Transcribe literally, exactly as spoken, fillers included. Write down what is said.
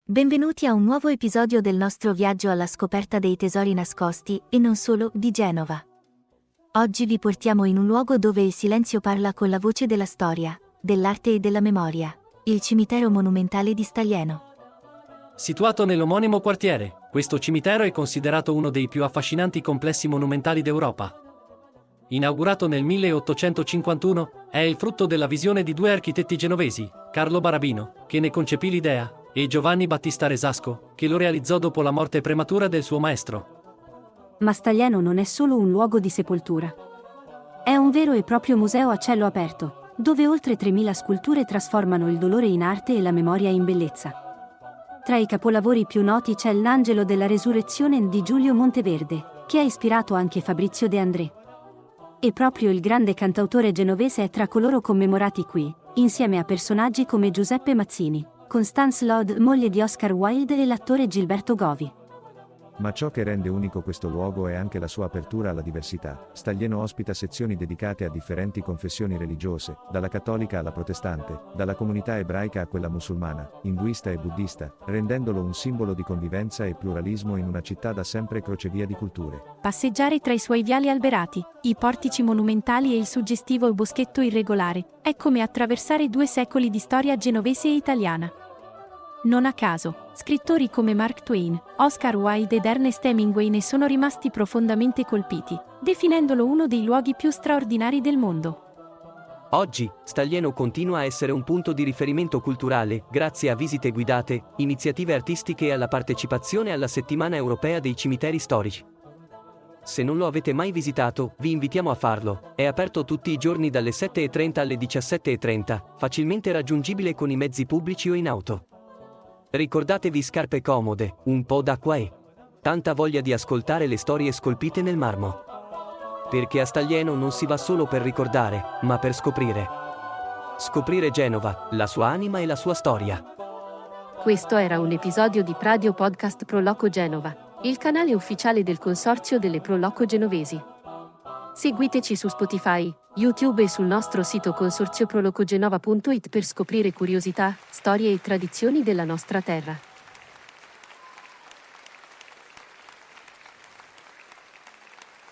Benvenuti a un nuovo episodio del nostro viaggio alla scoperta dei tesori nascosti, e non solo, di Genova. Oggi vi portiamo in un luogo dove il silenzio parla con la voce della storia, dell'arte e della memoria, il cimitero monumentale di Staglieno. Situato nell'omonimo quartiere, questo cimitero è considerato uno dei più affascinanti complessi monumentali d'Europa. Inaugurato nel milleottocentocinquantuno, è il frutto della visione di due architetti genovesi, Carlo Barabino, che ne concepì l'idea, e Giovanni Battista Resasco, che lo realizzò dopo la morte prematura del suo maestro. Ma Staglieno non è solo un luogo di sepoltura. È un vero e proprio museo a cielo aperto, dove oltre tremila sculture trasformano il dolore in arte e la memoria in bellezza. Tra i capolavori più noti c'è l'Angelo della Resurrezione di Giulio Monteverde, che ha ispirato anche Fabrizio De André. E proprio il grande cantautore genovese è tra coloro commemorati qui, insieme a personaggi come Giuseppe Mazzini, Constance Lod, moglie di Oscar Wilde, e l'attore Gilberto Govi. Ma ciò che rende unico questo luogo è anche la sua apertura alla diversità. Staglieno ospita sezioni dedicate a differenti confessioni religiose, dalla cattolica alla protestante, dalla comunità ebraica a quella musulmana, induista e buddista, rendendolo un simbolo di convivenza e pluralismo in una città da sempre crocevia di culture. Passeggiare tra i suoi viali alberati, i portici monumentali e il suggestivo boschetto irregolare, è come attraversare due secoli di storia genovese e italiana. Non a caso, scrittori come Mark Twain, Oscar Wilde ed Ernest Hemingway ne sono rimasti profondamente colpiti, definendolo uno dei luoghi più straordinari del mondo. Oggi, Staglieno continua a essere un punto di riferimento culturale, grazie a visite guidate, iniziative artistiche e alla partecipazione alla Settimana Europea dei Cimiteri Storici. Se non lo avete mai visitato, vi invitiamo a farlo. È aperto tutti i giorni dalle sette e trenta alle diciassette e trenta, facilmente raggiungibile con i mezzi pubblici o in auto. Ricordatevi scarpe comode, un po' d'acqua e tanta voglia di ascoltare le storie scolpite nel marmo. Perché a Staglieno non si va solo per ricordare, ma per scoprire. Scoprire Genova, la sua anima e la sua storia. Questo era un episodio di Pradio Podcast Pro Loco Genova, il canale ufficiale del consorzio delle Pro Loco genovesi. Seguiteci su Spotify, YouTube e sul nostro sito consorzio prolocogenova punto it per scoprire curiosità, storie e tradizioni della nostra terra.